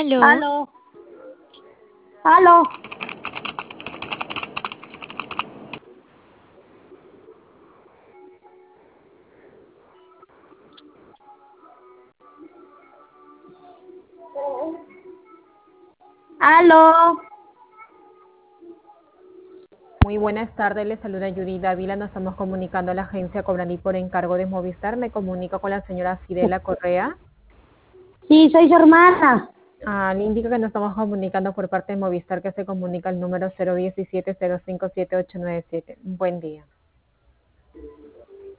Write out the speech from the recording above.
Aló. Aló, aló, aló. Muy buenas tardes, le saluda Yuri Dávila. Nos estamos comunicando a la agencia Cobrani por encargo de Movistar. Me comunico con la señora Fidela Correa. Sí, soy su hermana. Le indico que nos estamos comunicando por parte de Movistar, que se comunica al número 017-057-897. Buen día.